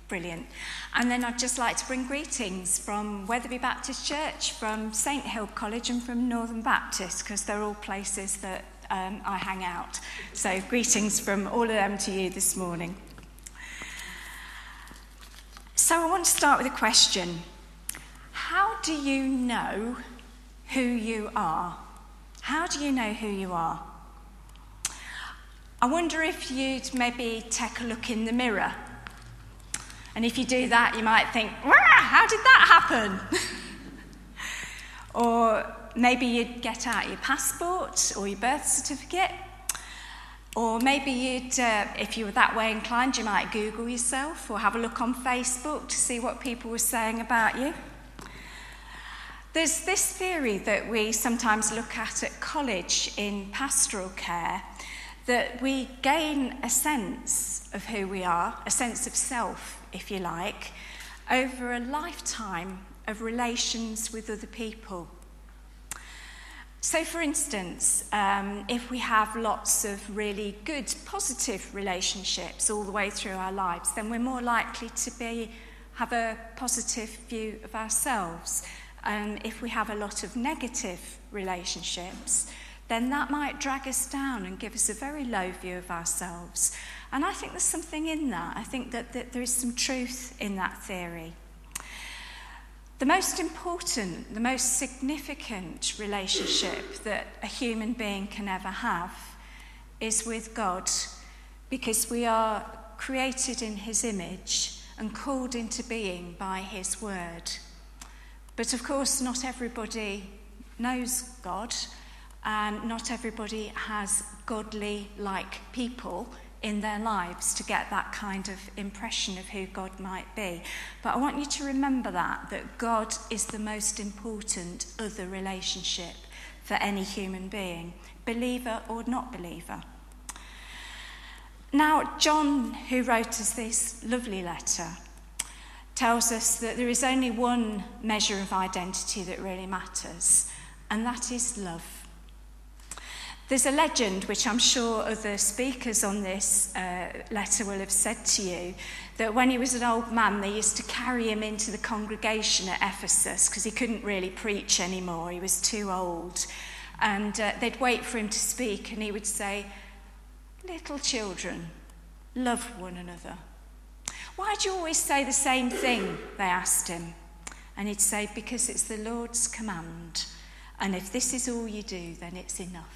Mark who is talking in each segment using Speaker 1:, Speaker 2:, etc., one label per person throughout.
Speaker 1: Brilliant. And then I'd just like to bring greetings from Wetherby Baptist Church, from St Hill College and from Northern Baptist, because they're all places that I hang out. So greetings from all of them to you this morning. So I want to start with a question. How do you know who you are? How do you know who you are? I wonder if you'd maybe take a look in the mirror. And if you do that, you might think, how did that happen? Or maybe you'd get out your passport or your birth certificate. Or maybe you'd, if you were that way inclined, you might Google yourself or have a look on Facebook to see what people were saying about you. There's this theory that we sometimes look at college in pastoral care, that we gain a sense of who we are, a sense of self, if you like, over a lifetime of relations with other people. So, for instance, if we have lots of really good, positive relationships all the way through our lives, then we're more likely to have a positive view of ourselves. If we have a lot of negative relationships, then that might drag us down and give us a very low view of ourselves. And I think there's something in that. I think that there is some truth in that theory. The most important, the most significant relationship that a human being can ever have is with God, because we are created in his image and called into being by his word. But of course, not everybody knows God, and not everybody has godly-like people in their lives to get that kind of impression of who God might be. But I want you to remember that God is the most important other relationship for any human being, believer or not believer. Now, John, who wrote us this lovely letter, tells us that there is only one measure of identity that really matters, and that is love. There's a legend, which I'm sure other speakers on this letter will have said to you, that when he was an old man, they used to carry him into the congregation at Ephesus because he couldn't really preach anymore. He was too old. And they'd wait for him to speak, and he would say, "Little children, love one another." "Why do you always say the same thing?" they asked him. And he'd say, "Because it's the Lord's command. And if this is all you do, then it's enough."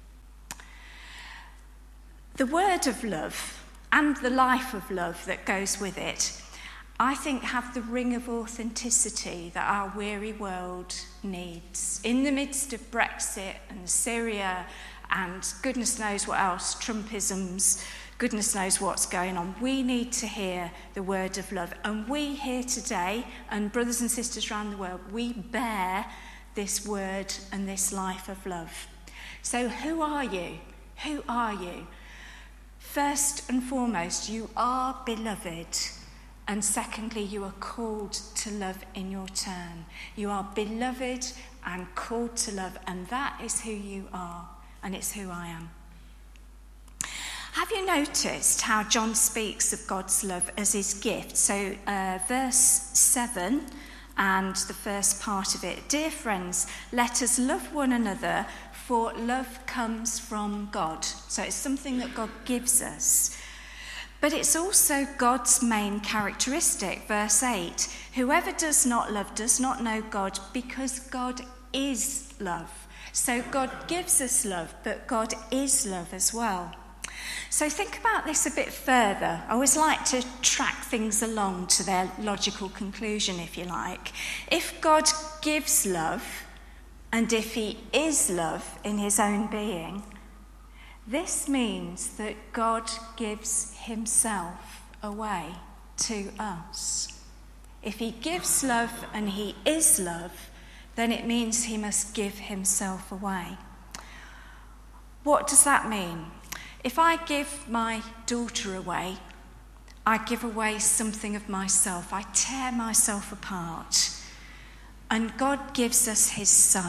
Speaker 1: The word of love and the life of love that goes with it, I think, have the ring of authenticity that our weary world needs. In the midst of Brexit and Syria and goodness knows what else, Trumpisms, goodness knows what's going on, we need to hear the word of love. And we here today, and brothers and sisters around the world, we bear this word and this life of love. So who are you? Who are you? First and foremost, you are beloved. And secondly, you are called to love in your turn. You are beloved and called to love, and that is who you are, and it's who I am. Have you noticed how John speaks of God's love as his gift? So verse 7 and the first part of it. "Dear friends, let us love one another, for love comes from God." So it's something that God gives us. But it's also God's main characteristic. Verse 8, "Whoever does not love does not know God, because God is love." So God gives us love, but God is love as well. So think about this a bit further. I always like to track things along to their logical conclusion, if you like. If God gives love, and if he is love in his own being, this means that God gives himself away to us. If he gives love and he is love, then it means he must give himself away. What does that mean? If I give my daughter away, I give away something of myself. I tear myself apart. And God gives us his son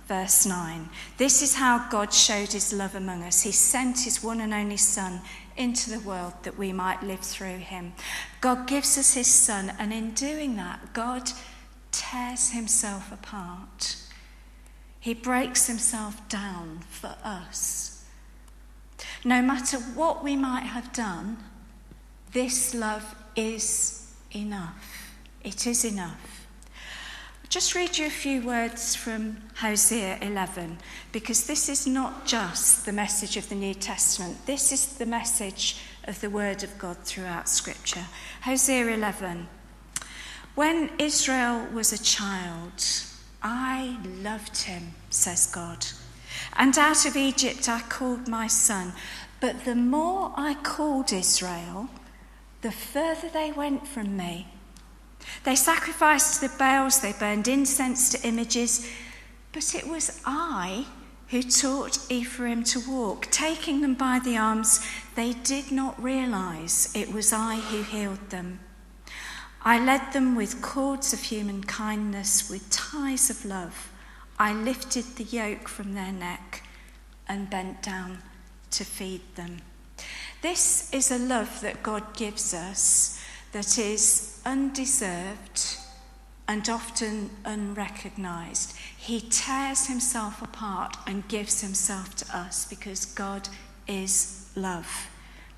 Speaker 1: verse 9. This is how God showed his love among us. He sent his one and only Son into the world that we might live through him. God gives us his Son, and in doing that, God tears himself apart. He breaks himself down for us. No matter what we might have done, this love is enough. It is enough. I'll just read you a few words from Hosea 11, because this is not just the message of the New Testament. This is the message of the Word of God throughout Scripture. Hosea 11. When Israel was a child, I loved him, says God. And out of Egypt I called my son. But the more I called Israel, the further they went from me. They sacrificed to the Baals, they burned incense to images, but it was I who taught Ephraim to walk. Taking them by the arms, they did not realise it was I who healed them. I led them with cords of human kindness, with ties of love. I lifted the yoke from their neck and bent down to feed them. This is a love that God gives us that is undeserved and often unrecognised. He tears himself apart and gives himself to us because God is love.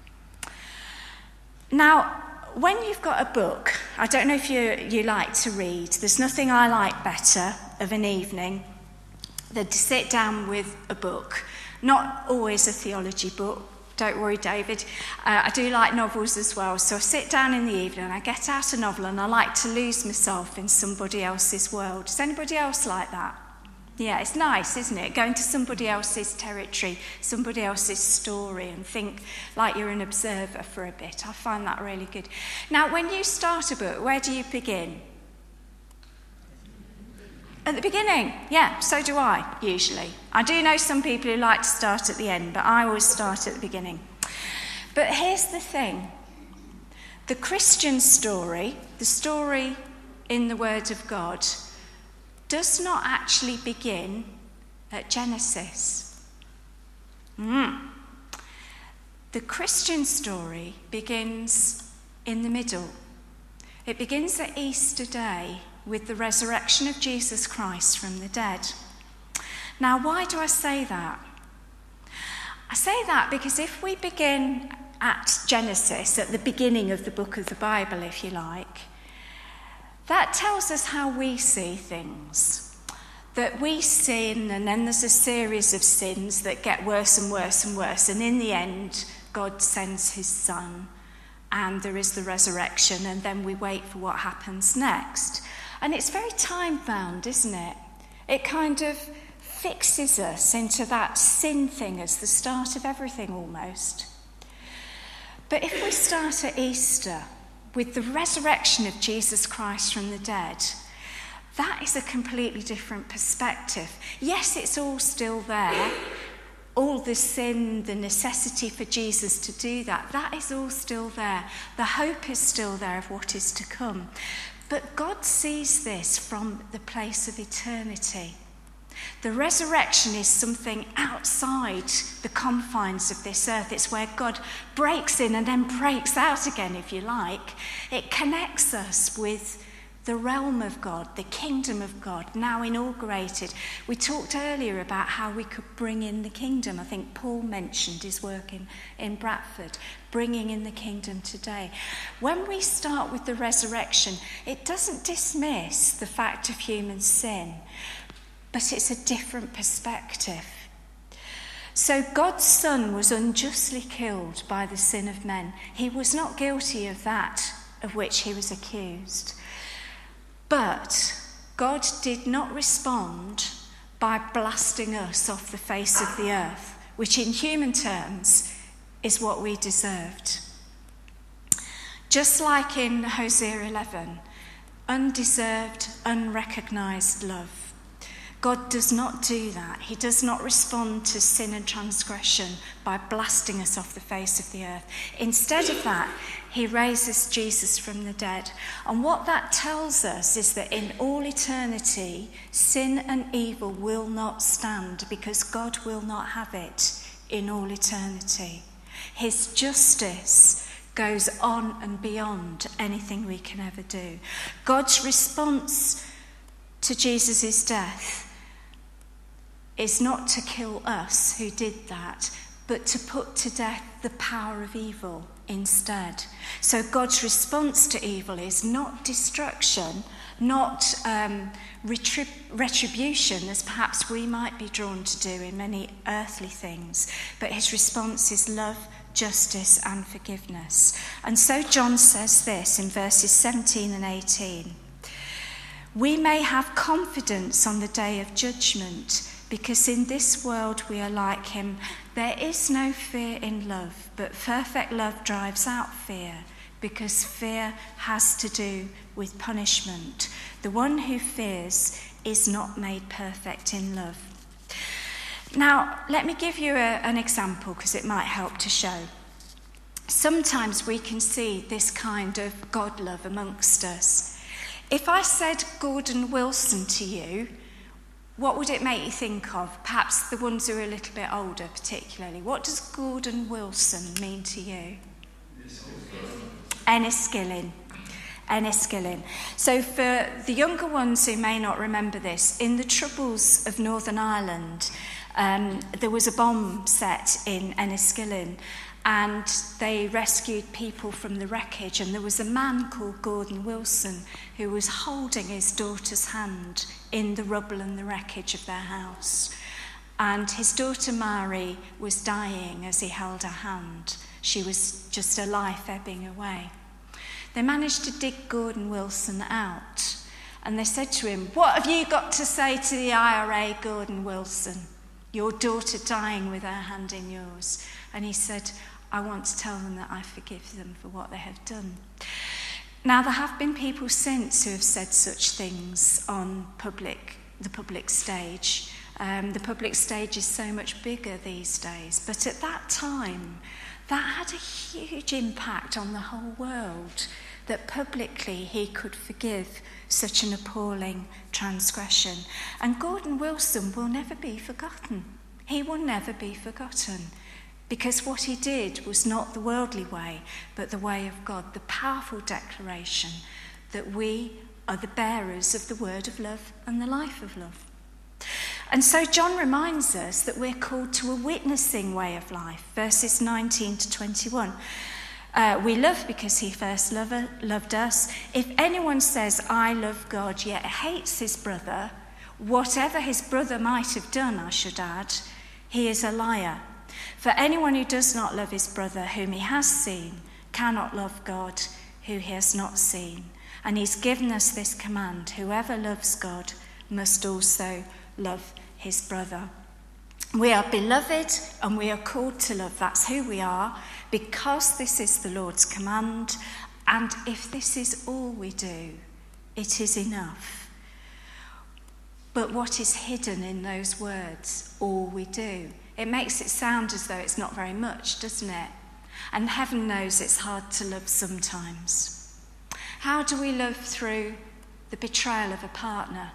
Speaker 1: Now, when you've got a book, I don't know if you like to read, there's nothing I like better of an evening than to sit down with a book. Not always a theology book. Don't worry, David. I do like novels as well. So I sit down in the evening and I get out a novel and I like to lose myself in somebody else's world. Does anybody else like that? Yeah, it's nice, isn't it? Going to somebody else's territory, somebody else's story, and think like you're an observer for a bit. I find that really good. Now, when you start a book, where do you begin? At the beginning, yeah, so do I, usually. I do know some people who like to start at the end, but I always start at the beginning. But here's the thing. The Christian story, the story in the Word of God, does not actually begin at Genesis. The Christian story begins in the middle. It begins at Easter Day, with the resurrection of Jesus Christ from the dead. Now, why do I say that? I say that because if we begin at Genesis, at the beginning of the book of the Bible, if you like, that tells us how we see things. That we sin, and then there's a series of sins that get worse and worse and worse, and in the end, God sends his Son, and there is the resurrection, and then we wait for what happens next. And it's very time-bound, isn't it? It kind of fixes us into that sin thing as the start of everything almost. But if we start at Easter with the resurrection of Jesus Christ from the dead, that is a completely different perspective. Yes, it's all still there. All the sin, the necessity for Jesus to do that, that is all still there. The hope is still there of what is to come. But God sees this from the place of eternity. The resurrection is something outside the confines of this earth. It's where God breaks in and then breaks out again, if you like. It connects us with the realm of God, the kingdom of God, now inaugurated. We talked earlier about how we could bring in the kingdom. I think Paul mentioned his work in Bradford, bringing in the kingdom today. When we start with the resurrection, it doesn't dismiss the fact of human sin, but it's a different perspective. So God's Son was unjustly killed by the sin of men. He was not guilty of that of which he was accused. But God did not respond by blasting us off the face of the earth, which in human terms is what we deserved. Just like in Hosea 11, undeserved, unrecognised love. God does not do that. He does not respond to sin and transgression by blasting us off the face of the earth. Instead of that, he raises Jesus from the dead. And what that tells us is that in all eternity, sin and evil will not stand because God will not have it in all eternity. His justice goes on and beyond anything we can ever do. God's response to Jesus' death is not to kill us who did that, but to put to death the power of evil instead. So God's response to evil is not destruction, not retribution, as perhaps we might be drawn to do in many earthly things, but his response is love, justice and forgiveness. And so John says this in verses 17 and 18. We may have confidence on the day of judgment, because in this world we are like him. There is no fear in love, but perfect love drives out fear, because fear has to do with punishment. The one who fears is not made perfect in love. Now, let me give you an example, because it might help to show. Sometimes we can see this kind of God love amongst us. If I said Gordon Wilson to you, what would it make you think of? Perhaps the ones who are a little bit older particularly. What does Gordon Wilson mean to you? Enniskillen. Enniskillen. So for the younger ones who may not remember this, in the Troubles of Northern Ireland, there was a bomb set in Enniskillen, and they rescued people from the wreckage, and there was a man called Gordon Wilson who was holding his daughter's hand in the rubble and the wreckage of their house. And his daughter Mary was dying as he held her hand. She was just a life ebbing away. They managed to dig Gordon Wilson out, and they said to him, "What have you got to say to the IRA, Gordon Wilson? Your daughter dying with her hand in yours." And he said, "I want to tell them that I forgive them for what they have done." Now, there have been people since who have said such things on the public stage. The public stage is so much bigger these days. But at that time, that had a huge impact on the whole world, that publicly he could forgive such an appalling transgression. And Gordon Wilson will never be forgotten. He will never be forgotten. Because what he did was not the worldly way, but the way of God, the powerful declaration that we are the bearers of the word of love and the life of love. And so John reminds us that we're called to a witnessing way of life, verses 19 to 21. We love because he first loved us. If anyone says, "I love God," yet hates his brother, whatever his brother might have done, I should add, he is a liar. For anyone who does not love his brother whom he has seen cannot love God who he has not seen. And he's given us this command: whoever loves God must also love his brother. We are beloved and we are called to love. That's who we are, because this is the Lord's command. And if this is all we do, it is enough. But what is hidden in those words, all we do? It makes it sound as though it's not very much, doesn't it? And heaven knows it's hard to love sometimes. How do we love through the betrayal of a partner?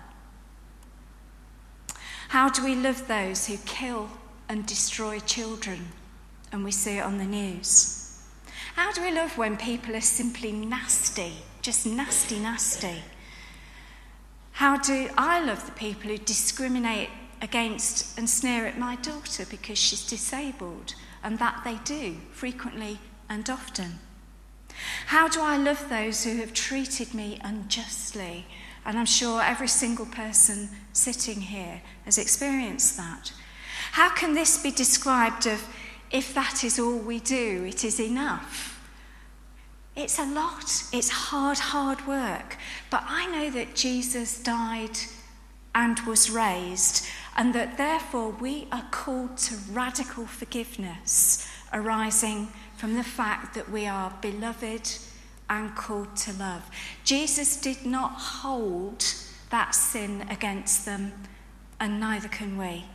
Speaker 1: How do we love those who kill and destroy children, and we see it on the news? How do we love when people are simply nasty, just nasty, nasty? How do I love the people who discriminate against and sneer at my daughter because she's disabled, and that they do frequently and often? How do I love those who have treated me unjustly? And I'm sure every single person sitting here has experienced that. How can this be described of, if that is all we do, it is enough? It's a lot. It's hard work. But I know that Jesus died and was raised, and that therefore we are called to radical forgiveness arising from the fact that we are beloved and called to love. Jesus did not hold that sin against them and neither can we.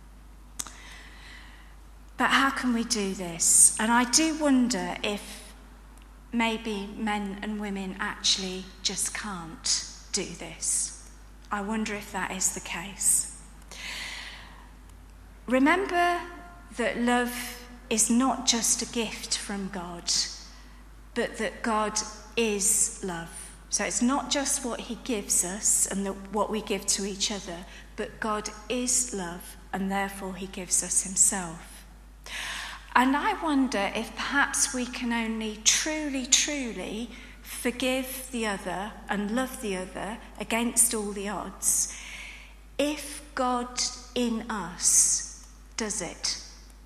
Speaker 1: But how can we do this? And I do wonder if maybe men and women actually just can't do this. I wonder if that is the case. Remember that love is not just a gift from God, but that God is love. So it's not just what he gives us and what we give to each other, but God is love, and therefore he gives us himself. And I wonder if perhaps we can only truly, truly forgive the other and love the other against all the odds if God in us does it.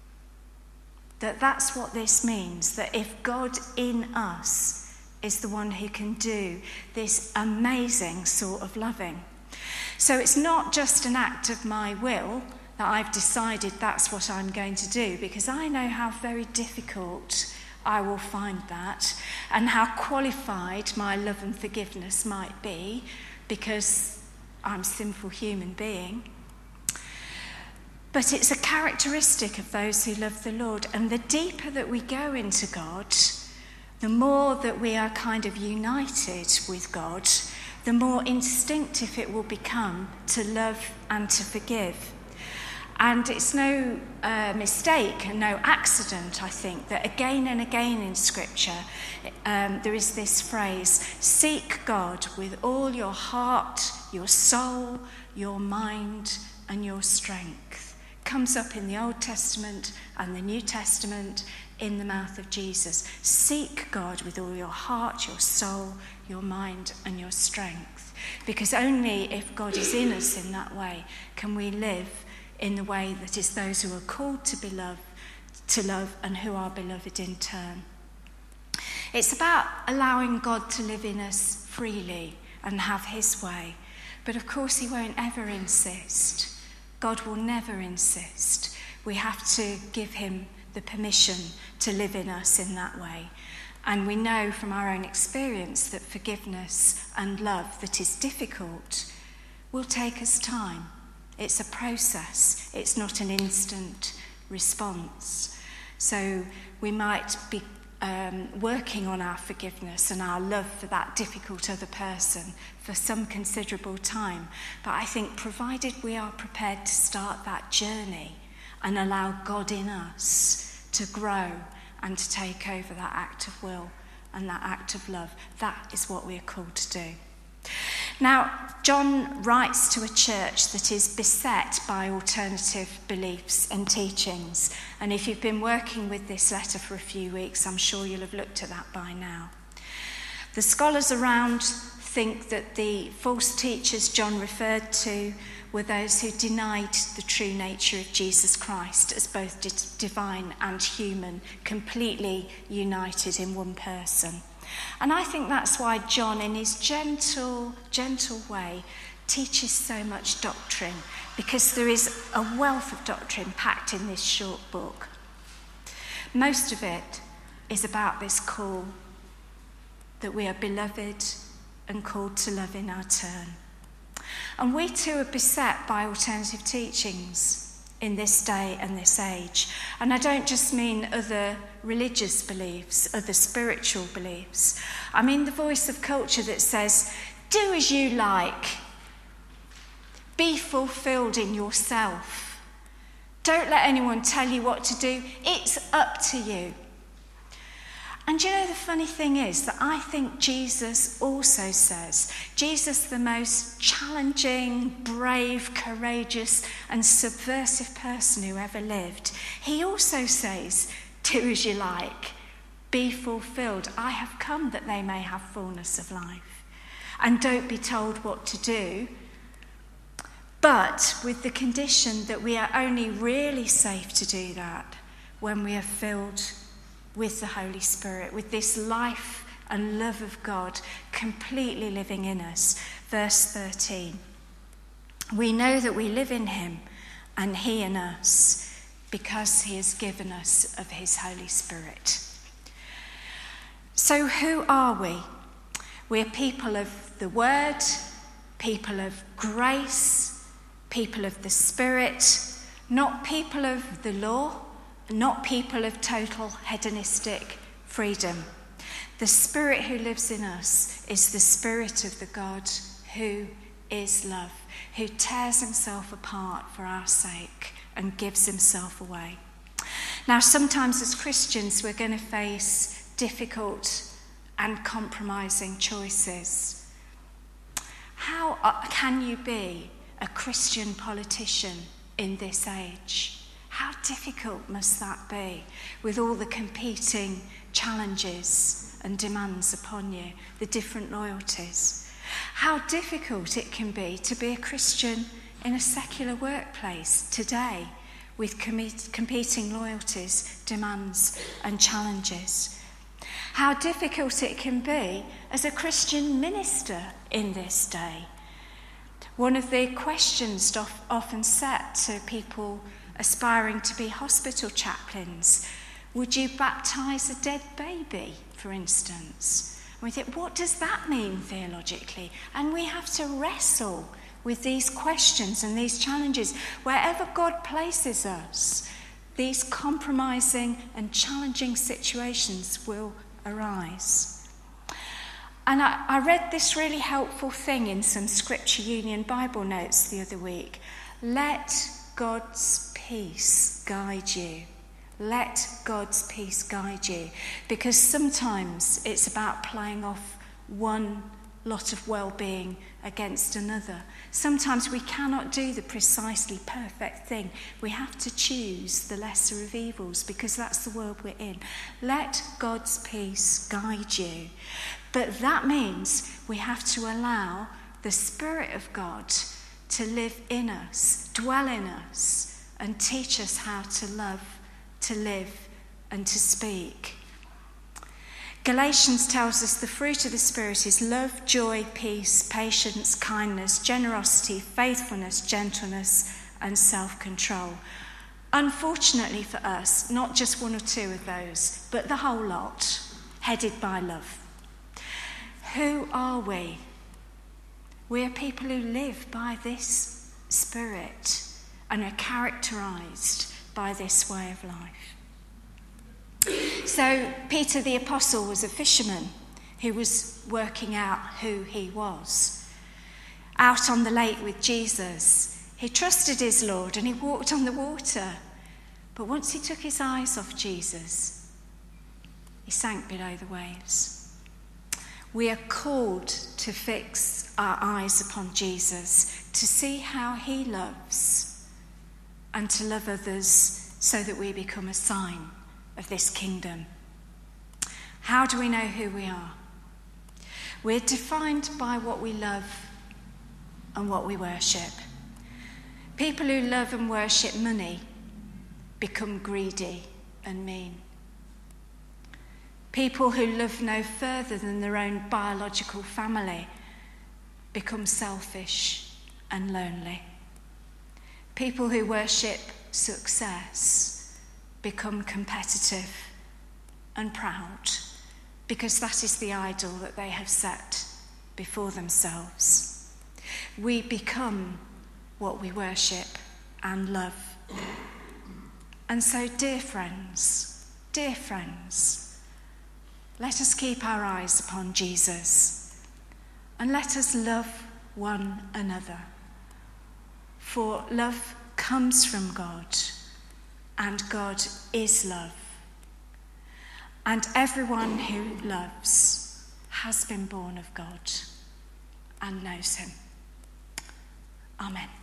Speaker 1: That's what this means, that if God in us is the one who can do this amazing sort of loving. So it's not just an act of my will that I've decided that's what I'm going to do, because I know how very difficult I will find that and how qualified my love and forgiveness might be, because I'm a sinful human being. But it's a characteristic of those who love the Lord. And the deeper that we go into God, the more that we are kind of united with God, the more instinctive it will become to love and to forgive. And it's no mistake and no accident, I think, that again and again in Scripture there is this phrase, seek God with all your heart, your soul, your mind and your strength. Comes up in the Old Testament and the New Testament in the mouth of Jesus. Seek God with all your heart, your soul, your mind and your strength. Because only if God is in us in that way can we live in the way that is those who are called to love and who are beloved in turn. It's about allowing God to live in us freely and have his way. But of course he won't ever insist. God will never insist. We have to give him the permission to live in us in that way. And we know from our own experience that forgiveness and love that is difficult will take us time. It's a process. It's not an instant response. So we might be working on our forgiveness and our love for that difficult other person for some considerable time. But I think provided we are prepared to start that journey and allow God in us to grow and to take over that act of will and that act of love, that is what we are called to do. Now, John writes to a church that is beset by alternative beliefs and teachings. And if you've been working with this letter for a few weeks, I'm sure you'll have looked at that by now. The scholars around think that the false teachers John referred to were those who denied the true nature of Jesus Christ as both divine and human, completely united in one person. And I think that's why John, in his gentle way, teaches so much doctrine, because there is a wealth of doctrine packed in this short book. Most of it is about this call that we are beloved and called to love in our turn. And we too are beset by alternative teachings in this day and this age. And I don't just mean other religious beliefs, other spiritual beliefs. I mean the voice of culture that says, do as you like. Be fulfilled in yourself. Don't let anyone tell you what to do. It's up to you. And you know, the funny thing is that I think Jesus also says, Jesus, the most challenging, brave, courageous and subversive person who ever lived, he also says, do as you like, be fulfilled. I have come that they may have fullness of life. And don't be told what to do, but with the condition that we are only really safe to do that when we are filled with the Holy Spirit, with this life and love of God completely living in us. Verse 13. We know that we live in him and he in us because he has given us of his Holy Spirit. So who are we? We're people of the word, people of grace, people of the Spirit, not people of the law, not people of total hedonistic freedom. The Spirit who lives in us is the Spirit of the God who is love, who tears himself apart for our sake and gives himself away. Now, sometimes as Christians, we're going to face difficult and compromising choices. How can you be a Christian politician in this age? How difficult must that be with all the competing challenges and demands upon you, the different loyalties? How difficult it can be to be a Christian in a secular workplace today with competing loyalties, demands and challenges. How difficult it can be as a Christian minister in this day. One of the questions often set to people aspiring to be hospital chaplains, would you baptise a dead baby, for instance? And we think, what does that mean theologically? And we have to wrestle with these questions and these challenges. Wherever God places us, these compromising and challenging situations will arise. And I read this really helpful thing in some Scripture Union Bible notes the other week. Let God's peace guide you. Let God's peace guide you. Because sometimes it's about playing off one lot of well-being against another. Sometimes we cannot do the precisely perfect thing. We have to choose the lesser of evils because that's the world we're in. Let God's peace guide you. But that means we have to allow the Spirit of God to live in us, dwell in us, and teach us how to love, to live, and to speak. Galatians tells us the fruit of the Spirit is love, joy, peace, patience, kindness, generosity, faithfulness, gentleness, and self-control. Unfortunately for us, not just one or two of those, but the whole lot, headed by love. Who are we? We are people who live by this Spirit and are characterised by this way of life. So Peter the Apostle was a fisherman who was working out who he was. Out on the lake with Jesus, he trusted his Lord and he walked on the water. But once he took his eyes off Jesus, he sank below the waves. We are called to fix our eyes upon Jesus, to see how he loves and to love others so that we become a sign of this kingdom. How do we know who we are? We're defined by what we love and what we worship. People who love and worship money become greedy and mean. People who love no further than their own biological family become selfish and lonely. People who worship success become competitive and proud because that is the idol that they have set before themselves. We become what we worship and love. And so, dear friends, let us keep our eyes upon Jesus and let us love one another. For love comes from God, and God is love. And everyone who loves has been born of God and knows him. Amen.